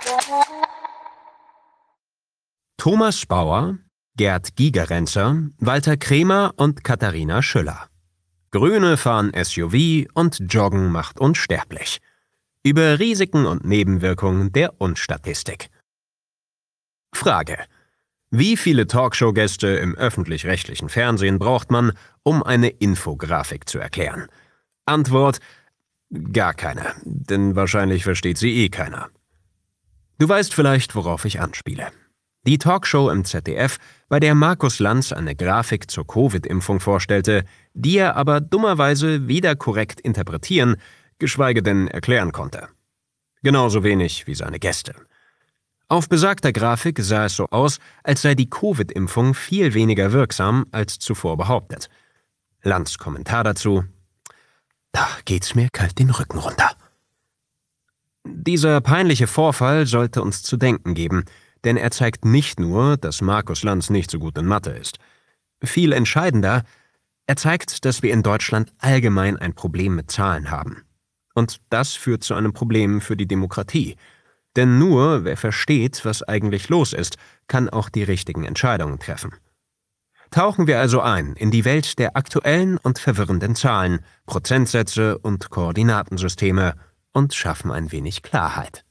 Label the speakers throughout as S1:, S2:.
S1: Thomas Bauer, Gerd Gigerenzer, Walter Kremer und Katharina Schüller. Grüne fahren SUV und Joggen macht unsterblich. Über Risiken und Nebenwirkungen der Unstatistik. Frage: Wie viele Talkshow-Gäste im öffentlich-rechtlichen Fernsehen braucht man, um eine Infografik zu erklären? Antwort: Gar keine, denn wahrscheinlich versteht sie eh keiner. Du weißt vielleicht, worauf ich anspiele. Die Talkshow im ZDF, bei der Markus Lanz eine Grafik zur Covid-Impfung vorstellte, die er aber dummerweise weder korrekt interpretieren, geschweige denn erklären konnte. Genauso wenig wie seine Gäste. Auf besagter Grafik sah es so aus, als sei die Covid-Impfung viel weniger wirksam als zuvor behauptet. Lanz' Kommentar dazu: Da geht's mir kalt den Rücken runter. Dieser peinliche Vorfall sollte uns zu denken geben, denn er zeigt nicht nur, dass Markus Lanz nicht so gut in Mathe ist. Viel entscheidender, er zeigt, dass wir in Deutschland allgemein ein Problem mit Zahlen haben. Und das führt zu einem Problem für die Demokratie. Denn nur wer versteht, was eigentlich los ist, kann auch die richtigen Entscheidungen treffen. Tauchen wir also ein in die Welt der aktuellen und verwirrenden Zahlen, Prozentsätze und Koordinatensysteme und schaffen ein wenig Klarheit.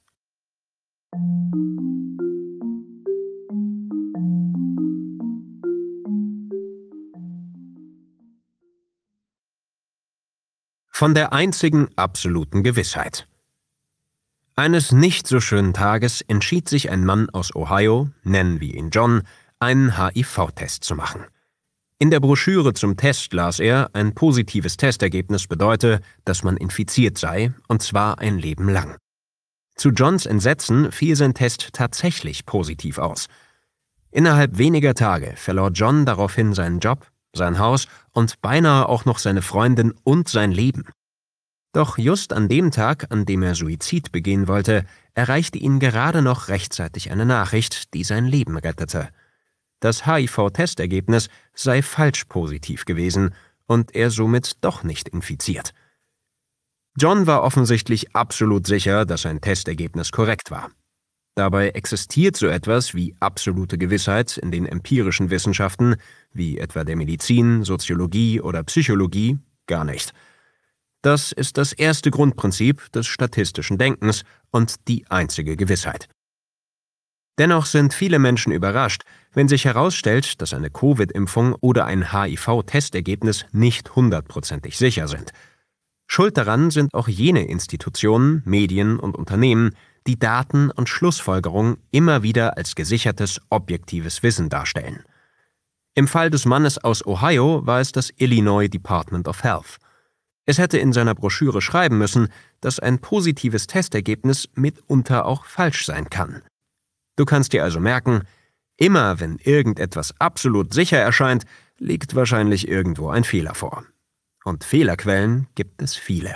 S1: Von der einzigen absoluten Gewissheit. Eines nicht so schönen Tages entschied sich ein Mann aus Ohio, nennen wir ihn John, einen HIV-Test zu machen. In der Broschüre zum Test las er, ein positives Testergebnis bedeute, dass man infiziert sei, und zwar ein Leben lang. Zu Johns Entsetzen fiel sein Test tatsächlich positiv aus. Innerhalb weniger Tage verlor John daraufhin seinen Job, sein Haus und beinahe auch noch seine Freundin und sein Leben. Doch just an dem Tag, an dem er Suizid begehen wollte, erreichte ihn gerade noch rechtzeitig eine Nachricht, die sein Leben rettete. Das HIV-Testergebnis sei falsch positiv gewesen und er somit doch nicht infiziert. John war offensichtlich absolut sicher, dass sein Testergebnis korrekt war. Dabei existiert so etwas wie absolute Gewissheit in den empirischen Wissenschaften, wie etwa der Medizin, Soziologie oder Psychologie, gar nicht. Das ist das erste Grundprinzip des statistischen Denkens und die einzige Gewissheit. Dennoch sind viele Menschen überrascht, wenn sich herausstellt, dass eine Covid-Impfung oder ein HIV-Testergebnis nicht 100% sicher sind. Schuld daran sind auch jene Institutionen, Medien und Unternehmen, die Daten und Schlussfolgerungen immer wieder als gesichertes, objektives Wissen darstellen. Im Fall des Mannes aus Ohio war es das Illinois Department of Health. Es hätte in seiner Broschüre schreiben müssen, dass ein positives Testergebnis mitunter auch falsch sein kann. Du kannst dir also merken, immer wenn irgendetwas absolut sicher erscheint, liegt wahrscheinlich irgendwo ein Fehler vor. Und Fehlerquellen gibt es viele.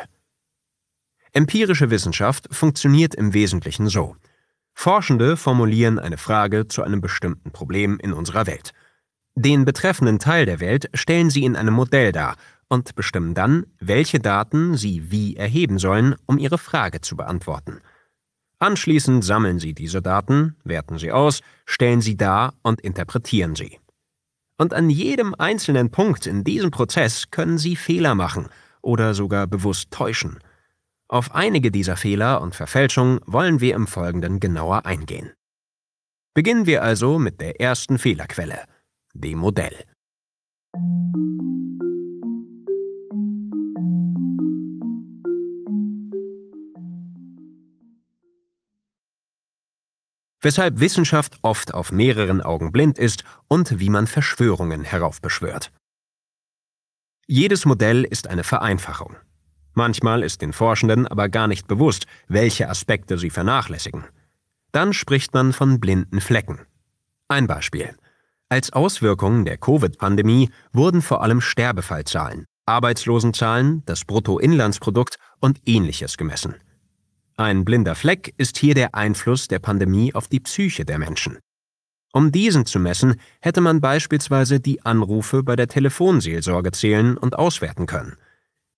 S1: Empirische Wissenschaft funktioniert im Wesentlichen so. Forschende formulieren eine Frage zu einem bestimmten Problem in unserer Welt. Den betreffenden Teil der Welt stellen sie in einem Modell dar und bestimmen dann, welche Daten sie wie erheben sollen, um ihre Frage zu beantworten. Anschließend sammeln sie diese Daten, werten sie aus, stellen sie dar und interpretieren sie. Und an jedem einzelnen Punkt in diesem Prozess können sie Fehler machen oder sogar bewusst täuschen. Auf einige dieser Fehler und Verfälschungen wollen wir im Folgenden genauer eingehen. Beginnen wir also mit der ersten Fehlerquelle, dem Modell. Weshalb Wissenschaft oft auf mehreren Augen blind ist und wie man Verschwörungen heraufbeschwört. Jedes Modell ist eine Vereinfachung. Manchmal ist den Forschenden aber gar nicht bewusst, welche Aspekte sie vernachlässigen. Dann spricht man von blinden Flecken. Ein Beispiel. Als Auswirkung der Covid-Pandemie wurden vor allem Sterbefallzahlen, Arbeitslosenzahlen, das Bruttoinlandsprodukt und Ähnliches gemessen. Ein blinder Fleck ist hier der Einfluss der Pandemie auf die Psyche der Menschen. Um diesen zu messen, hätte man beispielsweise die Anrufe bei der Telefonseelsorge zählen und auswerten können.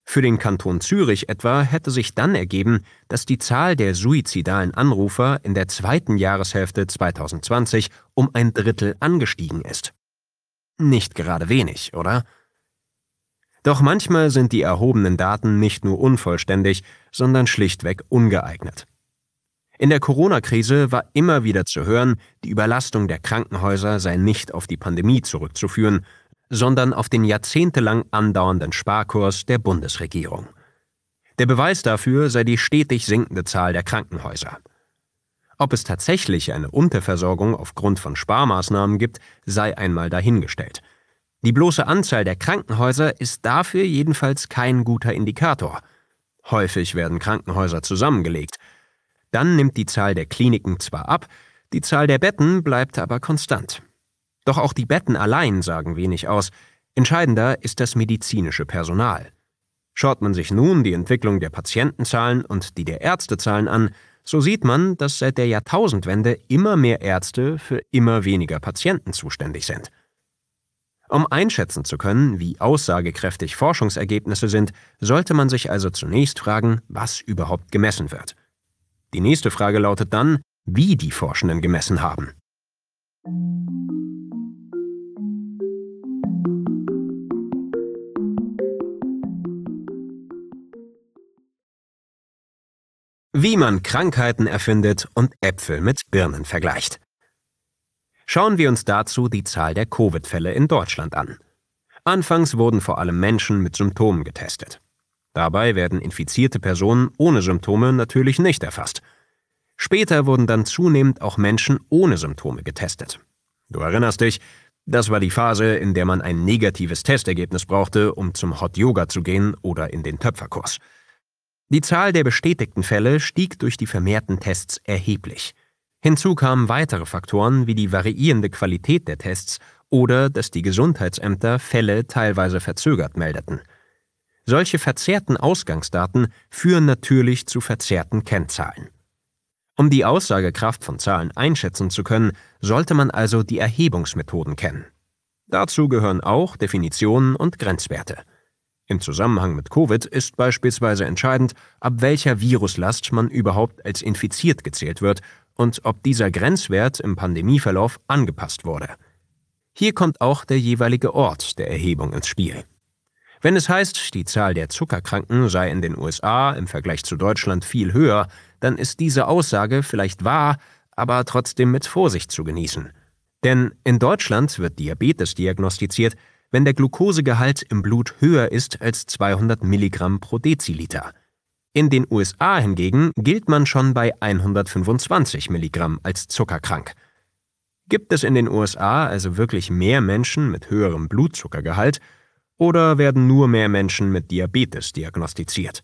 S1: Für den Kanton Zürich etwa hätte sich dann ergeben, dass die Zahl der suizidalen Anrufer in der zweiten Jahreshälfte 2020 um ein Drittel angestiegen ist. Nicht gerade wenig, oder? Doch manchmal sind die erhobenen Daten nicht nur unvollständig, sondern schlichtweg ungeeignet. In der Corona-Krise war immer wieder zu hören, die Überlastung der Krankenhäuser sei nicht auf die Pandemie zurückzuführen, sondern auf den jahrzehntelang andauernden Sparkurs der Bundesregierung. Der Beweis dafür sei die stetig sinkende Zahl der Krankenhäuser. Ob es tatsächlich eine Unterversorgung aufgrund von Sparmaßnahmen gibt, sei einmal dahingestellt. Die bloße Anzahl der Krankenhäuser ist dafür jedenfalls kein guter Indikator. Häufig werden Krankenhäuser zusammengelegt. Dann nimmt die Zahl der Kliniken zwar ab, die Zahl der Betten bleibt aber konstant. Doch auch die Betten allein sagen wenig aus. Entscheidender ist das medizinische Personal. Schaut man sich nun die Entwicklung der Patientenzahlen und die der Ärztezahlen an, so sieht man, dass seit der Jahrtausendwende immer mehr Ärzte für immer weniger Patienten zuständig sind. Um einschätzen zu können, wie aussagekräftig Forschungsergebnisse sind, sollte man sich also zunächst fragen, was überhaupt gemessen wird. Die nächste Frage lautet dann, wie die Forschenden gemessen haben. Wie man Krankheiten erfindet und Äpfel mit Birnen vergleicht. Schauen wir uns dazu die Zahl der Covid-Fälle in Deutschland an. Anfangs wurden vor allem Menschen mit Symptomen getestet. Dabei werden infizierte Personen ohne Symptome natürlich nicht erfasst. Später wurden dann zunehmend auch Menschen ohne Symptome getestet. Du erinnerst dich, das war die Phase, in der man ein negatives Testergebnis brauchte, um zum Hot Yoga zu gehen oder in den Töpferkurs. Die Zahl der bestätigten Fälle stieg durch die vermehrten Tests erheblich. Hinzu kamen weitere Faktoren wie die variierende Qualität der Tests oder dass die Gesundheitsämter Fälle teilweise verzögert meldeten. Solche verzerrten Ausgangsdaten führen natürlich zu verzerrten Kennzahlen. Um die Aussagekraft von Zahlen einschätzen zu können, sollte man also die Erhebungsmethoden kennen. Dazu gehören auch Definitionen und Grenzwerte. Im Zusammenhang mit Covid ist beispielsweise entscheidend, ab welcher Viruslast man überhaupt als infiziert gezählt wird und ob dieser Grenzwert im Pandemieverlauf angepasst wurde. Hier kommt auch der jeweilige Ort der Erhebung ins Spiel. Wenn es heißt, die Zahl der Zuckerkranken sei in den USA im Vergleich zu Deutschland viel höher, dann ist diese Aussage vielleicht wahr, aber trotzdem mit Vorsicht zu genießen. Denn in Deutschland wird Diabetes diagnostiziert, wenn der Glukosegehalt im Blut höher ist als 200 Milligramm pro Deziliter. In den USA hingegen gilt man schon bei 125 Milligramm als zuckerkrank. Gibt es in den USA also wirklich mehr Menschen mit höherem Blutzuckergehalt oder werden nur mehr Menschen mit Diabetes diagnostiziert?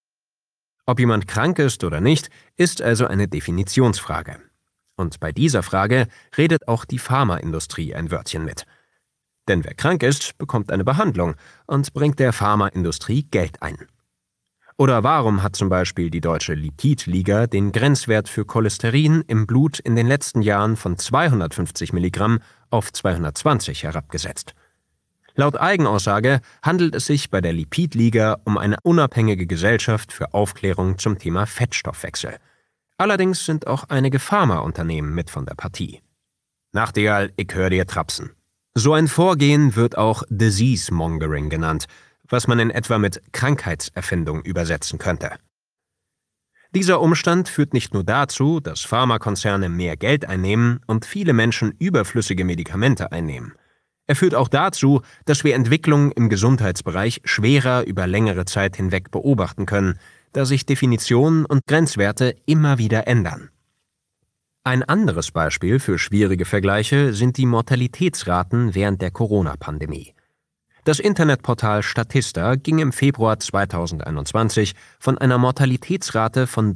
S1: Ob jemand krank ist oder nicht, ist also eine Definitionsfrage. Und bei dieser Frage redet auch die Pharmaindustrie ein Wörtchen mit. Denn wer krank ist, bekommt eine Behandlung und bringt der Pharmaindustrie Geld ein. Oder warum hat zum Beispiel die Deutsche Lipidliga den Grenzwert für Cholesterin im Blut in den letzten Jahren von 250 Milligramm auf 220 herabgesetzt? Laut Eigenaussage handelt es sich bei der Lipidliga um eine unabhängige Gesellschaft für Aufklärung zum Thema Fettstoffwechsel. Allerdings sind auch einige Pharmaunternehmen mit von der Partie. Nachtigall, ich hör dir trapsen. So ein Vorgehen wird auch Disease Mongering genannt, was man in etwa mit Krankheitserfindung übersetzen könnte. Dieser Umstand führt nicht nur dazu, dass Pharmakonzerne mehr Geld einnehmen und viele Menschen überflüssige Medikamente einnehmen. Er führt auch dazu, dass wir Entwicklungen im Gesundheitsbereich schwerer über längere Zeit hinweg beobachten können, da sich Definitionen und Grenzwerte immer wieder ändern. Ein anderes Beispiel für schwierige Vergleiche sind die Mortalitätsraten während der Corona-Pandemie. Das Internetportal Statista ging im Februar 2021 von einer Mortalitätsrate von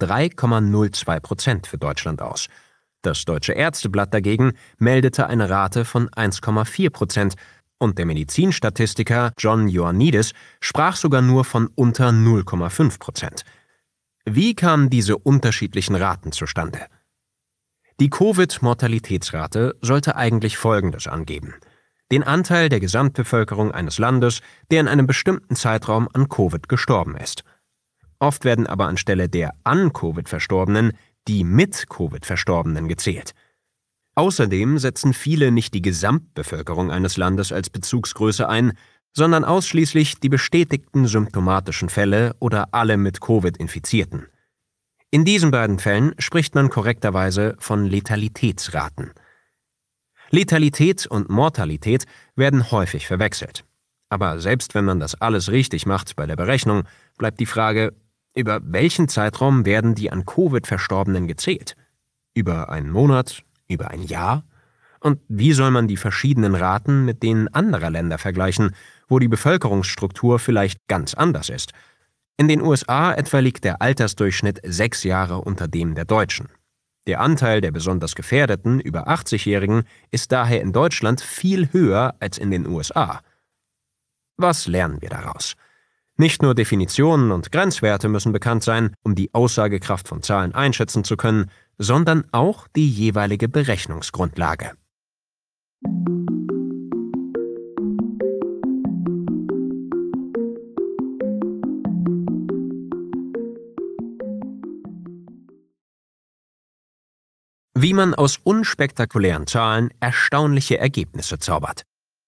S1: 3,02% für Deutschland aus. Das Deutsche Ärzteblatt dagegen meldete eine Rate von 1,4% und der Medizinstatistiker John Ioannidis sprach sogar nur von unter 0,5%. Wie kamen diese unterschiedlichen Raten zustande? Die Covid-Mortalitätsrate sollte eigentlich Folgendes angeben. den Anteil der Gesamtbevölkerung eines Landes, der in einem bestimmten Zeitraum an Covid gestorben ist. Oft werden aber anstelle der an Covid Verstorbenen die mit Covid Verstorbenen gezählt. Außerdem setzen viele nicht die Gesamtbevölkerung eines Landes als Bezugsgröße ein, sondern ausschließlich die bestätigten symptomatischen Fälle oder alle mit Covid Infizierten. In diesen beiden Fällen spricht man korrekterweise von Letalitätsraten. Letalität und Mortalität werden häufig verwechselt. Aber selbst wenn man das alles richtig macht bei der Berechnung, bleibt die Frage, über welchen Zeitraum werden die an Covid Verstorbenen gezählt? Über einen Monat? Über ein Jahr? Und wie soll man die verschiedenen Raten mit denen anderer Länder vergleichen, wo die Bevölkerungsstruktur vielleicht ganz anders ist? In den USA etwa liegt der Altersdurchschnitt 6 Jahre unter dem der Deutschen. Der Anteil der besonders gefährdeten, über 80-Jährigen, ist daher in Deutschland viel höher als in den USA. Was lernen wir daraus? Nicht nur Definitionen und Grenzwerte müssen bekannt sein, um die Aussagekraft von Zahlen einschätzen zu können, sondern auch die jeweilige Berechnungsgrundlage. Wie man aus unspektakulären Zahlen erstaunliche Ergebnisse zaubert.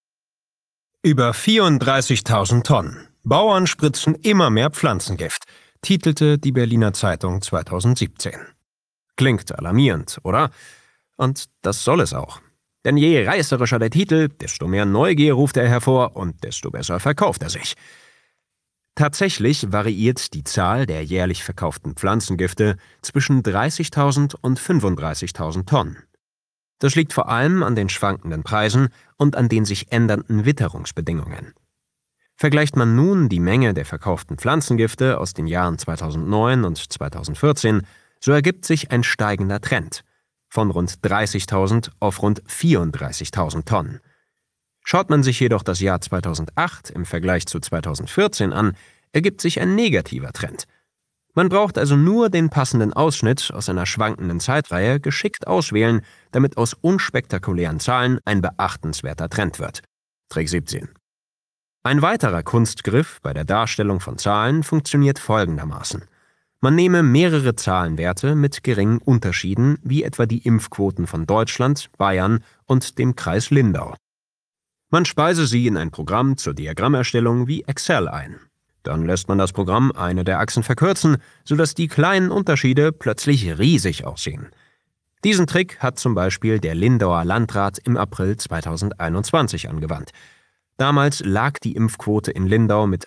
S1: Über 34.000 Tonnen. Bauern spritzen immer mehr Pflanzengift, titelte die Berliner Zeitung 2017. Klingt alarmierend, oder? Und das soll es auch. Denn je reißerischer der Titel, desto mehr Neugier ruft er hervor und desto besser verkauft er sich. Tatsächlich variiert die Zahl der jährlich verkauften Pflanzengifte zwischen 30.000 und 35.000 Tonnen. Das liegt vor allem an den schwankenden Preisen und an den sich ändernden Witterungsbedingungen. Vergleicht man nun die Menge der verkauften Pflanzengifte aus den Jahren 2009 und 2014, so ergibt sich ein steigender Trend von rund 30.000 auf rund 34.000 Tonnen. Schaut man sich jedoch das Jahr 2008 im Vergleich zu 2014 an, ergibt sich ein negativer Trend. Man braucht also nur den passenden Ausschnitt aus einer schwankenden Zeitreihe geschickt auswählen, damit aus unspektakulären Zahlen ein beachtenswerter Trend wird. Trick 17. Ein weiterer Kunstgriff bei der Darstellung von Zahlen funktioniert folgendermaßen. Man nehme mehrere Zahlenwerte mit geringen Unterschieden, wie etwa die Impfquoten von Deutschland, Bayern und dem Kreis Lindau. Man speise sie in ein Programm zur Diagrammerstellung wie Excel ein. Dann lässt man das Programm eine der Achsen verkürzen, sodass die kleinen Unterschiede plötzlich riesig aussehen. Diesen Trick hat zum Beispiel der Lindauer Landrat im April 2021 angewandt. Damals lag die Impfquote in Lindau mit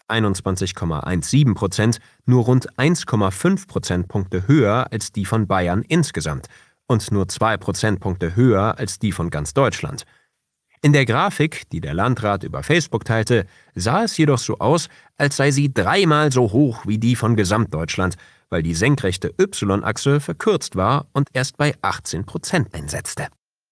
S1: 21,17% nur rund 1,5 Prozentpunkte höher als die von Bayern insgesamt und nur 2 Prozentpunkte höher als die von ganz Deutschland. In der Grafik, die der Landrat über Facebook teilte, sah es jedoch so aus, als sei sie 3-mal so hoch wie die von Gesamtdeutschland, weil die senkrechte Y-Achse verkürzt war und erst bei 18% einsetzte.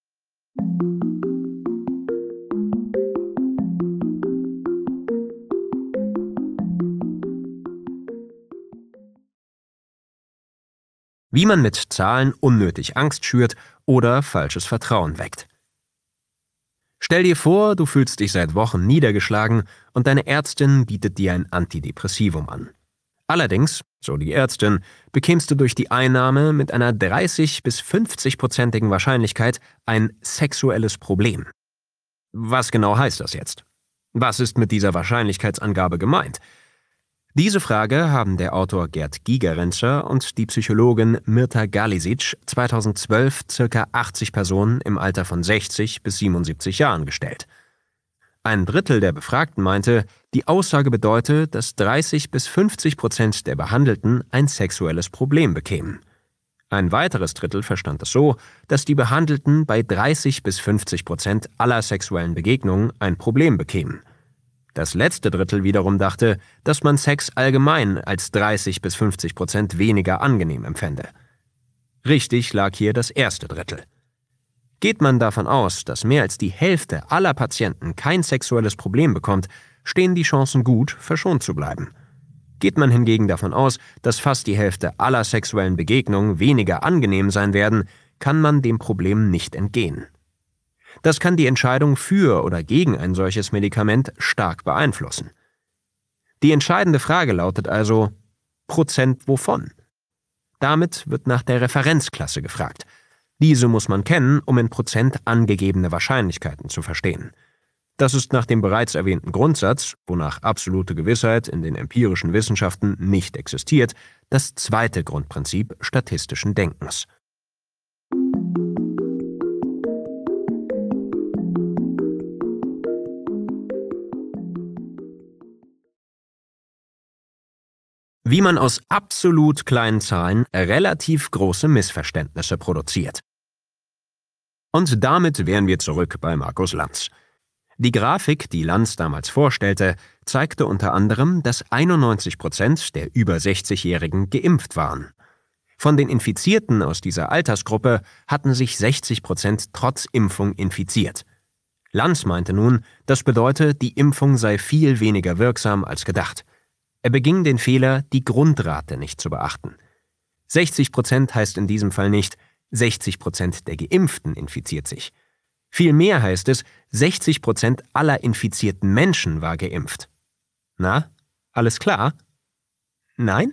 S1: Wie man mit Zahlen unnötig Angst schürt oder falsches Vertrauen weckt. Stell dir vor, du fühlst dich seit Wochen niedergeschlagen und deine Ärztin bietet dir ein Antidepressivum an. Allerdings, so die Ärztin, bekämst du durch die Einnahme mit einer 30- bis 50-prozentigen Wahrscheinlichkeit ein sexuelles Problem. Was genau heißt das jetzt? Was ist mit dieser Wahrscheinlichkeitsangabe gemeint? Diese Frage haben der Autor Gerd Gigerenzer und die Psychologin Mirta Galisic 2012 ca. 80 Personen im Alter von 60 bis 77 Jahren gestellt. Ein Drittel der Befragten meinte, die Aussage bedeute, dass 30 bis 50% der Behandelten ein sexuelles Problem bekämen. Ein weiteres Drittel verstand es so, dass die Behandelten bei 30 bis 50% aller sexuellen Begegnungen ein Problem bekämen. Das letzte Drittel wiederum dachte, dass man Sex allgemein als 30 bis 50% weniger angenehm empfände. Richtig lag hier das erste Drittel. Geht man davon aus, dass mehr als die Hälfte aller Patienten kein sexuelles Problem bekommt, stehen die Chancen gut, verschont zu bleiben. Geht man hingegen davon aus, dass fast die Hälfte aller sexuellen Begegnungen weniger angenehm sein werden, kann man dem Problem nicht entgehen. Das kann die Entscheidung für oder gegen ein solches Medikament stark beeinflussen. Die entscheidende Frage lautet also: Prozent wovon? Damit wird nach der Referenzklasse gefragt. Diese muss man kennen, um in Prozent angegebene Wahrscheinlichkeiten zu verstehen. Das ist nach dem bereits erwähnten Grundsatz, wonach absolute Gewissheit in den empirischen Wissenschaften nicht existiert, das zweite Grundprinzip statistischen Denkens. Wie man aus absolut kleinen Zahlen relativ große Missverständnisse produziert. Und damit wären wir zurück bei Markus Lanz. Die Grafik, die Lanz damals vorstellte, zeigte unter anderem, dass 91% der über 60-Jährigen geimpft waren. Von den Infizierten aus dieser Altersgruppe hatten sich 60% trotz Impfung infiziert. Lanz meinte nun, das bedeute, die Impfung sei viel weniger wirksam als gedacht. Er beging den Fehler, die Grundrate nicht zu beachten. 60% heißt in diesem Fall nicht, 60% der Geimpften infiziert sich. Vielmehr heißt es, 60% aller infizierten Menschen war geimpft. Na, alles klar? Nein?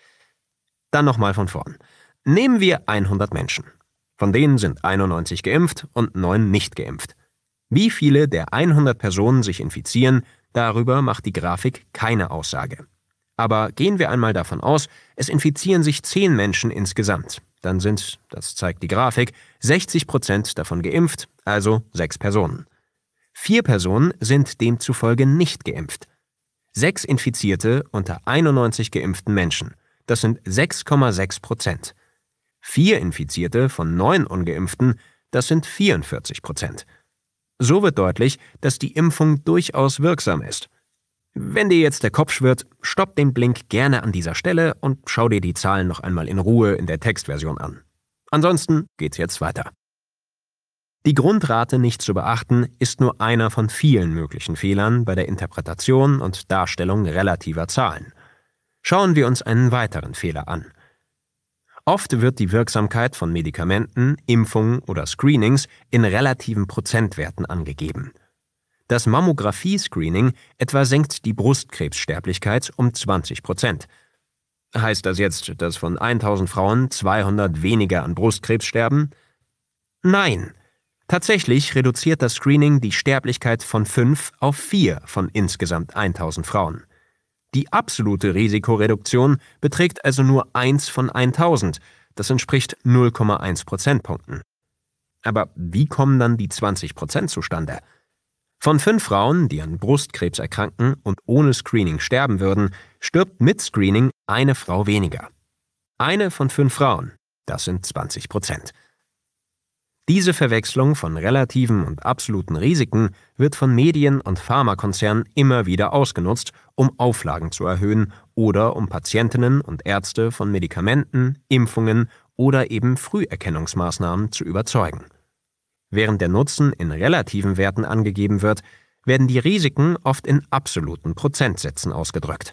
S1: Dann nochmal von vorn. Nehmen wir 100 Menschen. Von denen sind 91 geimpft und 9 nicht geimpft. Wie viele der 100 Personen sich infizieren, darüber macht die Grafik keine Aussage. Aber gehen wir einmal davon aus, es infizieren sich 10 Menschen insgesamt. Dann sind, das zeigt die Grafik, 60% davon geimpft, also 6 Personen. 4 Personen sind demzufolge nicht geimpft. 6 Infizierte unter 91 geimpften Menschen, das sind 6,6%. 4 Infizierte von 9 Ungeimpften, das sind 44%. So wird deutlich, dass die Impfung durchaus wirksam ist. Wenn dir jetzt der Kopf schwirrt, stopp den Blink gerne an dieser Stelle und schau dir die Zahlen noch einmal in Ruhe in der Textversion an. Ansonsten geht's jetzt weiter. Die Grundrate nicht zu beachten ist nur einer von vielen möglichen Fehlern bei der Interpretation und Darstellung relativer Zahlen. Schauen wir uns einen weiteren Fehler an. Oft wird die Wirksamkeit von Medikamenten, Impfungen oder Screenings in relativen Prozentwerten angegeben. Das Mammographie-Screening etwa senkt die Brustkrebssterblichkeit um 20%. Heißt das jetzt, dass von 1000 Frauen 200 weniger an Brustkrebs sterben? Nein. Tatsächlich reduziert das Screening die Sterblichkeit von 5 auf 4 von insgesamt 1000 Frauen. Die absolute Risikoreduktion beträgt also nur 1 von 1000, das entspricht 0,1 Prozentpunkten. Aber wie kommen dann die 20% zustande? Von 5 Frauen, die an Brustkrebs erkranken und ohne Screening sterben würden, stirbt mit Screening eine Frau weniger. Eine von 5 Frauen, das sind 20%. Diese Verwechslung von relativen und absoluten Risiken wird von Medien und Pharmakonzernen immer wieder ausgenutzt, um Auflagen zu erhöhen oder um Patientinnen und Ärzte von Medikamenten, Impfungen oder eben Früherkennungsmaßnahmen zu überzeugen. Während der Nutzen in relativen Werten angegeben wird, werden die Risiken oft in absoluten Prozentsätzen ausgedrückt.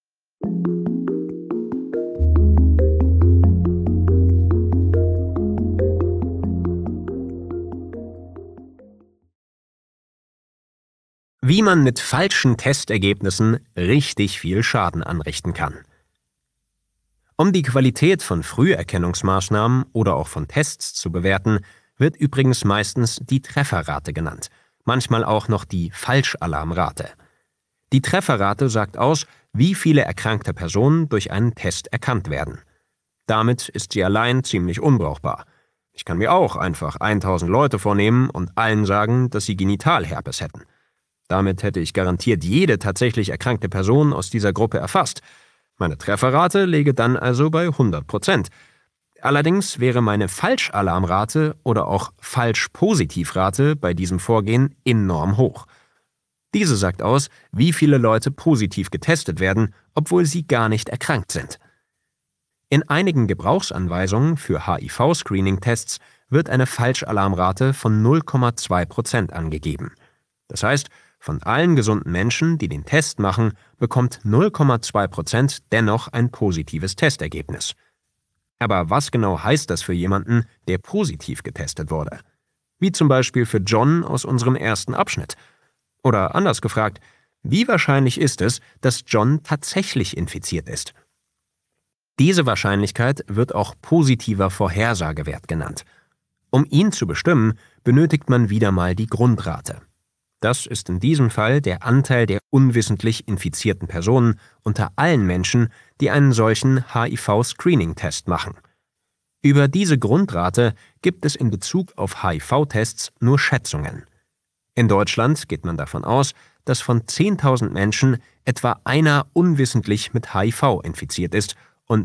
S1: Wie man mit falschen Testergebnissen richtig viel Schaden anrichten kann. Um die Qualität von Früherkennungsmaßnahmen oder auch von Tests zu bewerten, wird übrigens meistens die Trefferrate genannt, manchmal auch noch die Falschalarmrate. Die Trefferrate sagt aus, wie viele erkrankte Personen durch einen Test erkannt werden. Damit ist sie allein ziemlich unbrauchbar. Ich kann mir auch einfach 1000 Leute vornehmen und allen sagen, dass sie Genitalherpes hätten. Damit hätte ich garantiert jede tatsächlich erkrankte Person aus dieser Gruppe erfasst. Meine Trefferrate läge dann also bei 100%. Allerdings wäre meine Falschalarmrate oder auch Falsch-Positivrate bei diesem Vorgehen enorm hoch. Diese sagt aus, wie viele Leute positiv getestet werden, obwohl sie gar nicht erkrankt sind. In einigen Gebrauchsanweisungen für HIV-Screening-Tests wird eine Falschalarmrate von 0,2% angegeben. Das heißt, von allen gesunden Menschen, die den Test machen, bekommt 0,2% dennoch ein positives Testergebnis. Aber was genau heißt das für jemanden, der positiv getestet wurde? wie zum Beispiel für John aus unserem ersten Abschnitt. Oder anders gefragt, wie wahrscheinlich ist es, dass John tatsächlich infiziert ist? Diese Wahrscheinlichkeit wird auch positiver Vorhersagewert genannt. Um ihn zu bestimmen, benötigt man wieder mal die Grundrate. Das ist in diesem Fall der Anteil der unwissentlich infizierten Personen unter allen Menschen, die einen solchen HIV-Screening-Test machen. Über diese Grundrate gibt es in Bezug auf HIV-Tests nur Schätzungen. In Deutschland geht man davon aus, dass von 10.000 Menschen etwa einer unwissentlich mit HIV infiziert ist und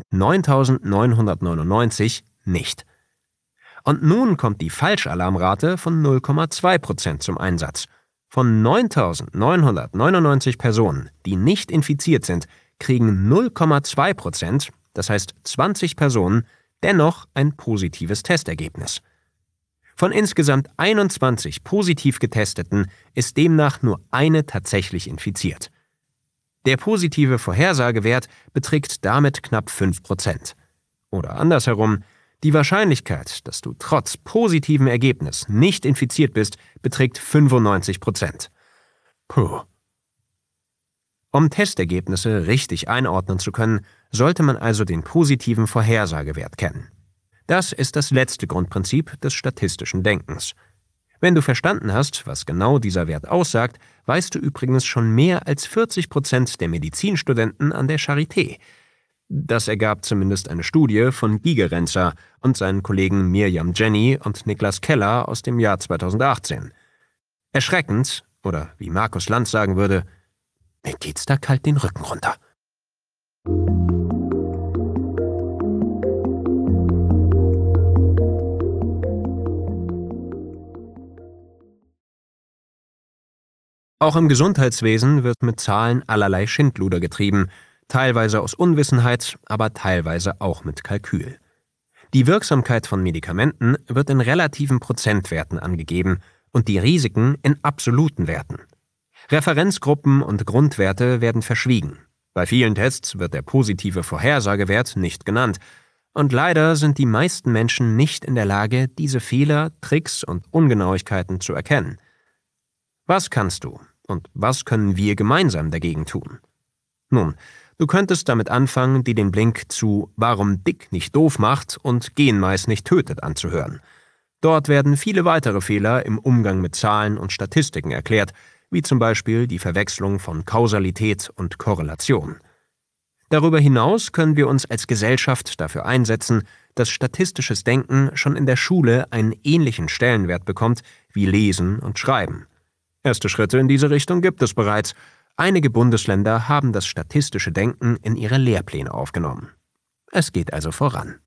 S1: 9.999 nicht. Und nun kommt die Falschalarmrate von 0,2% zum Einsatz. Von 9.999 Personen, die nicht infiziert sind, kriegen 0,2%, das heißt 20 Personen, dennoch ein positives Testergebnis. Von insgesamt 21 positiv Getesteten ist demnach nur eine tatsächlich infiziert. Der positive Vorhersagewert beträgt damit knapp 5%. Oder andersherum, die Wahrscheinlichkeit, dass du trotz positivem Ergebnis nicht infiziert bist, beträgt 95%. Puh. Um Testergebnisse richtig einordnen zu können, sollte man also den positiven Vorhersagewert kennen. Das ist das letzte Grundprinzip des statistischen Denkens. Wenn du verstanden hast, was genau dieser Wert aussagt, weißt du übrigens schon mehr als 40% der Medizinstudenten an der Charité. Das ergab zumindest eine Studie von Gigerenzer und seinen Kollegen Mirjam Jenny und Niklas Keller aus dem Jahr 2018. Erschreckend, oder wie Markus Lanz sagen würde, mir geht's da kalt den Rücken runter. Auch im Gesundheitswesen wird mit Zahlen allerlei Schindluder getrieben, teilweise aus Unwissenheit, aber teilweise auch mit Kalkül. Die Wirksamkeit von Medikamenten wird in relativen Prozentwerten angegeben und die Risiken in absoluten Werten. Referenzgruppen und Grundwerte werden verschwiegen. Bei vielen Tests wird der positive Vorhersagewert nicht genannt. Und leider sind die meisten Menschen nicht in der Lage, diese Fehler, Tricks und Ungenauigkeiten zu erkennen. Was kannst du und was können wir gemeinsam dagegen tun? Nun, du könntest damit anfangen, dir den Blink zu »Warum dick nicht doof macht« und »Genmais nicht tötet« anzuhören. Dort werden viele weitere Fehler im Umgang mit Zahlen und Statistiken erklärt, wie zum Beispiel die Verwechslung von Kausalität und Korrelation. Darüber hinaus können wir uns als Gesellschaft dafür einsetzen, dass statistisches Denken schon in der Schule einen ähnlichen Stellenwert bekommt wie Lesen und Schreiben. Erste Schritte in diese Richtung gibt es bereits. Einige Bundesländer haben das statistische Denken in ihre Lehrpläne aufgenommen. Es geht also voran.